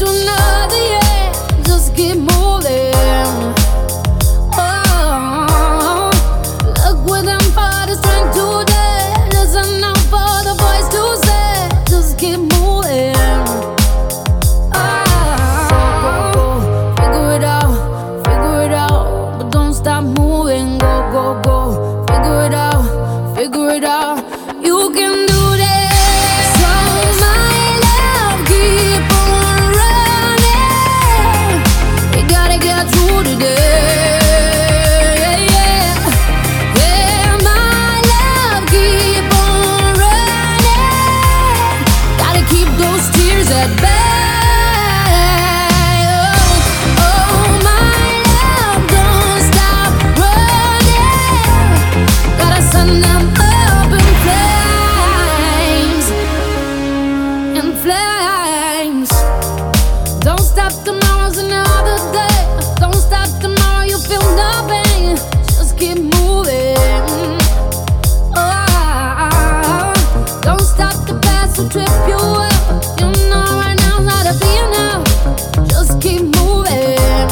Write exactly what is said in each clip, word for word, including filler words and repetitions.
to another year. Just keep moving. Oh, look what them fathers trying to do. Listen now for the voice to say. Just keep moving. Oh, figure it out, figure it out, but don't stop moving. Go, go, go. Figure it out, figure it out. You can do this. So my love, keep on running. You gotta get through today. Yeah, yeah, my love, keep on running. Gotta keep those tears at bay. Oh, oh, my love, don't stop running. Gotta send them up in flames, in flames. Don't stop, tomorrow's another day. Don't stop, tomorrow you feel nothing. Just keep moving. Oh, don't stop, the past will trip you up. You know right now's not a be enough. Just keep moving.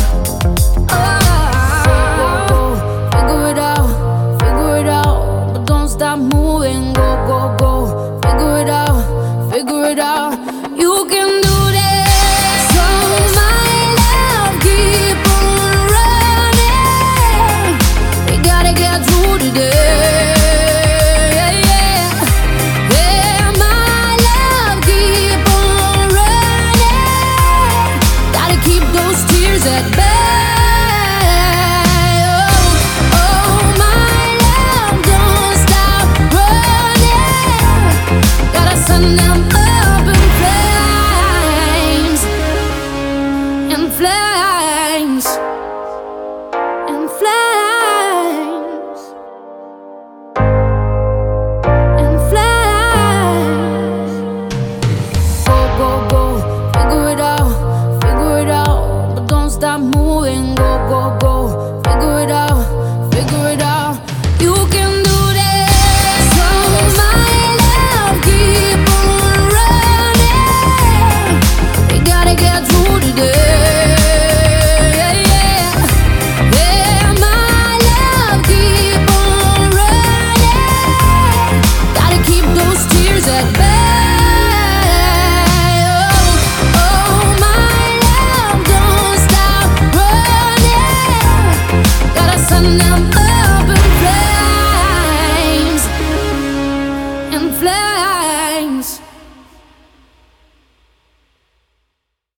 Oh, figure it out, figure it out, but don't stop moving. Go, go, go. Figure it out, figure it out. You can do this. So my love, keep on running. We gotta get through today. Yeah, yeah, my love, keep on running. Gotta keep those tears at bay. Oh, oh, my love, don't stop running. Gotta send them up in flames, in flames, in flames, in flames. Go, go, go, figure it out, figure it out, but don't stop moving. Go, go, go, figure it out, figure it out. You can do this. So my love, keep on running. We gotta get through today.